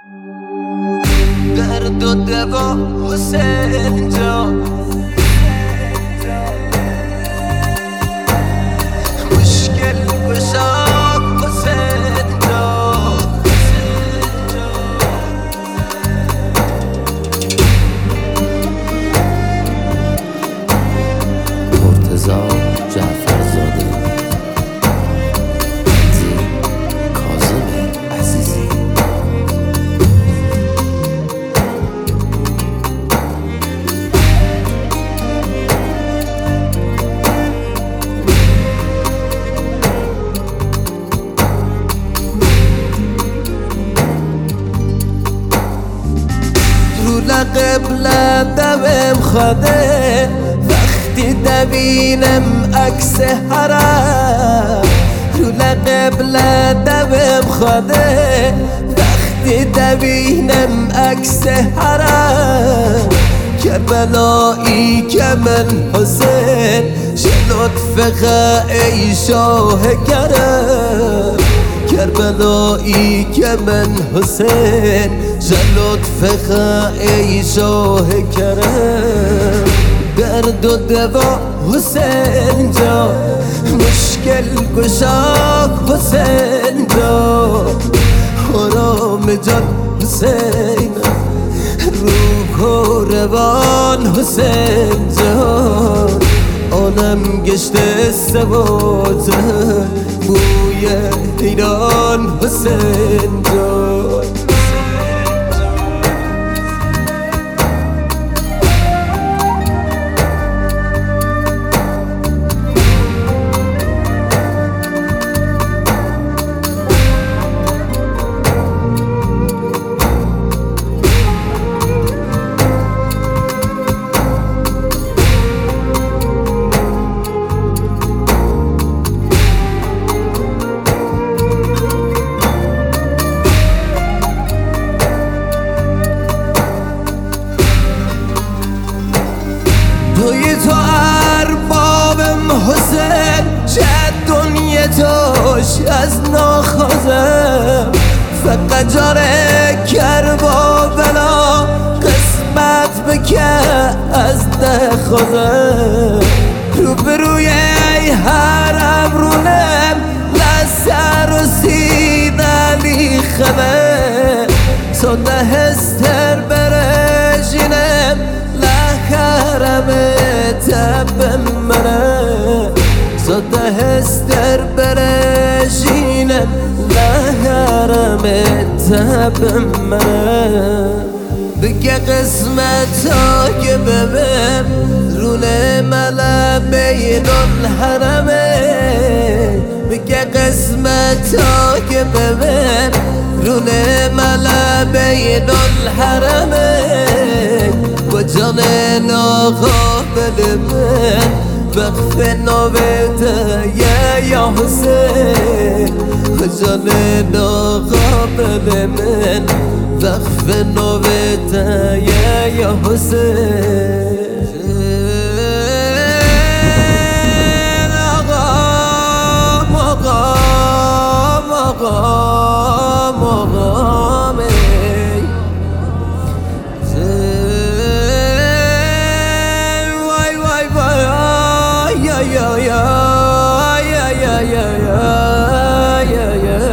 درد و دوا حسین جان، مشکل گشا حسین جان. مرتضی جعفرزاده، کاظم عزیزی. رو لقبل دمم خواده وقتی نبینم عکس حرم. رو لقبل دمم خواده وقتی نبینم عکس حرم. کربلایی که من حسین لطف ای شاه کرم. کربلایی که من حسین لطف ای شاه کرم. درد و دوا حسین جان، مشکل گشا حسین جان. آرام جان حسین، روح و روان حسین جان. آنم گشته سوازه بوی ایران حسین جان. توی تو اربابم حسین، چه دنیا توش از ناخوزم. فقط جاره کربلا قسمت بکه از دخوزم. روبروی ای حرم رونم لسر و سینالی خمه. سنده هستر برشینم لحرم تبم منه. سنده هستر برشینم لحرم تبم منه. بگه قسمت ها که ببم رونه ملا بین الحرمه. بگه قسمت ها که ببم رونه ملا بین الحرمه. با جان ناقابل من وقف نوبته یا حسین. با جان ناقابل من وقف نوبته یا حسین. مقام مقام مقام مقام وای وای وای یا یا یا یا یا یا یا یا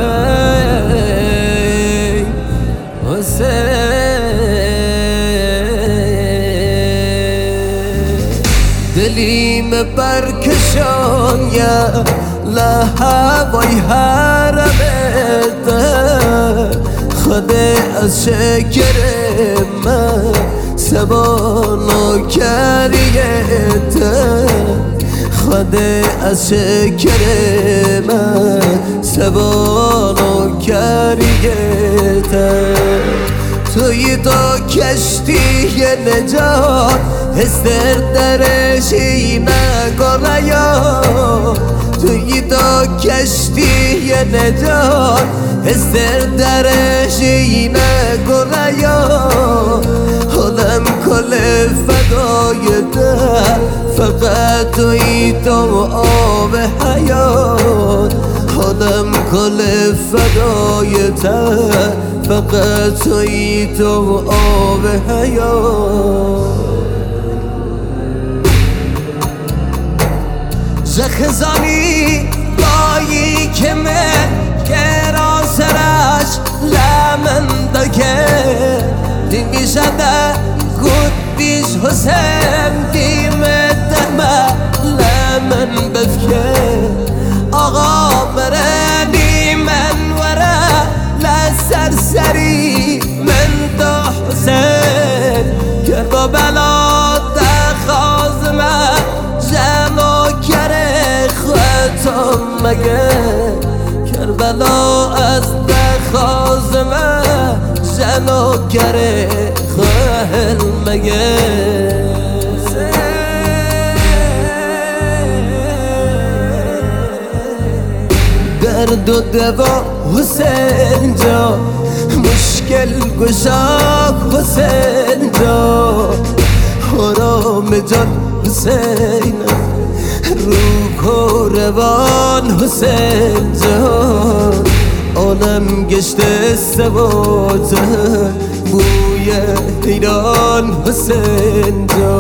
دلیم برکشان یا لهوای حرمت. خود از شکر من سبانو کریت. خود از شکر من سبانو کریت. توی تا کشتی نجات هستر درشی نگریا. توی تا کشتی نجات هستر درشی نگریا. حالم کل فدای ده فقط توی تو آب حیات. عالم کل فدای ته فقط تویی تو آب حیات خزانی بایی که من گرا سرش لمندگه دیمی شده گود بیش حسین دیمه دمه لمن بفکه آقا برنی من وره لسر سری من دا حسین کربا بلا دخوازمه جلو کره خواهتم مگه کربلا از دخوازمه جلو کره خواهل مگه درد و دوا حسین جا مشکل گشا حسین جا حرام جان حسین روح و روان حسین جان عالم گشته سوات بوی ایران حسین جان